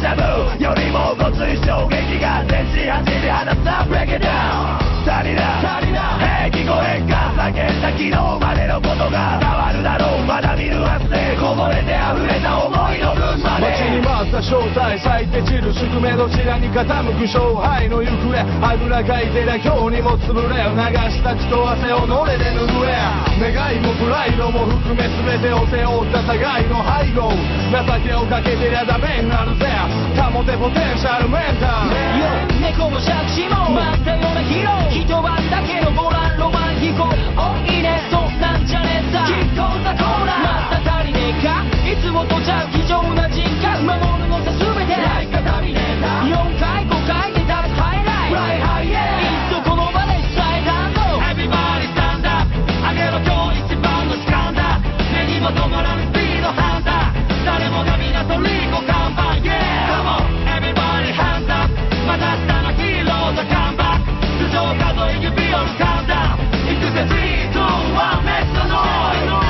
ジャブよりもごつい衝撃が全身走り放った Break it down 足りな聞こえんか叫んだ昨日までのことが変わるだろうまだ見ぬはずでこぼれて溢れた思いの分まで待ちに待った正体咲いて散る宿命どちらに傾く勝敗の行方あぐらかいてりゃ今日にも潰れ流した血と汗をのれで拭え願いもプライドも含め全てを背負った互いの背後情けをかけてりゃダメになるぜ保てポテンシャルメンタル猫も借子も待ったようなヒーロー一晩だけのボランロマン飛行おいいねそんなんじゃねえさキッコーザコーラまた足りねえかいつもとちゃう非常な人格守るのさ全てライカタミネーター4回5回で立つハイライトライハイエーいっそこの場で伝えたんだ Everybody stand up あげろ今日一番の掴んだ目にも止まらぬスピードハンター誰もが皆とリコ看板 Yeah Come on Everybody hands up また明日のヒーローズカムバック頭上数え指を掴んだいくぜ3、2、1 Make the noise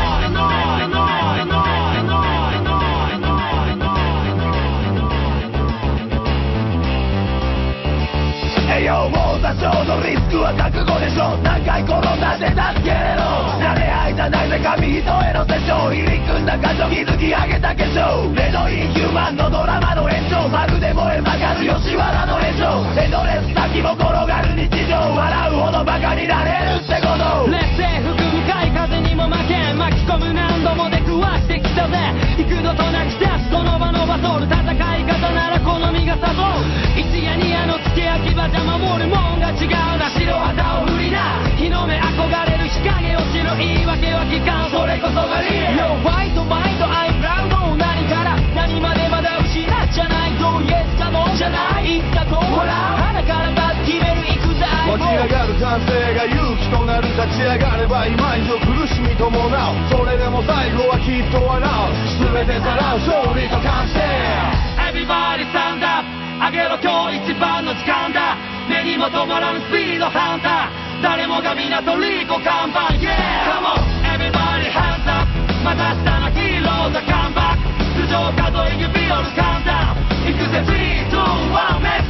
栄養も多少のリスクは覚悟でしょ何回転んだって助けれろ慣れ合いじゃないぜ紙一重の手帳入り組んだ箇所築き上げた化粧レドインヒューマンのドラマの延長まるで燃え盛る吉原の連城エドレス先も転がる日常笑うほどバカになれるってこと劣勢吹く深い風にも負け巻き込む何度も出くわしてきたぜ幾度となく立つこの場のバトル戦い方なら好みがさぞ一夜二夜の付け焼き場じゃ守るもんが違うな白旗を振りな日の目憧れる日陰を知る言い訳は聞かんそれこそがリアル No fight fight I'm proud 何から何までまだ失っちゃないと Yes かもじゃない言ったこほら鼻からバッ決めるいくぜ湧き上がる歓声が勇気となる立ち上がれば今以上苦しみ伴うそれでも最後はきっと笑う全てさらう勝利と完成 Everybody stand up あげろ今日一番の時間だ目にも止まらぬスピードハンター誰もが皆とリコ看板 Yeah Come on Everybody hands up また明日のヒーローズカムバック頭上数え指を掴んだいくぜ3、2、1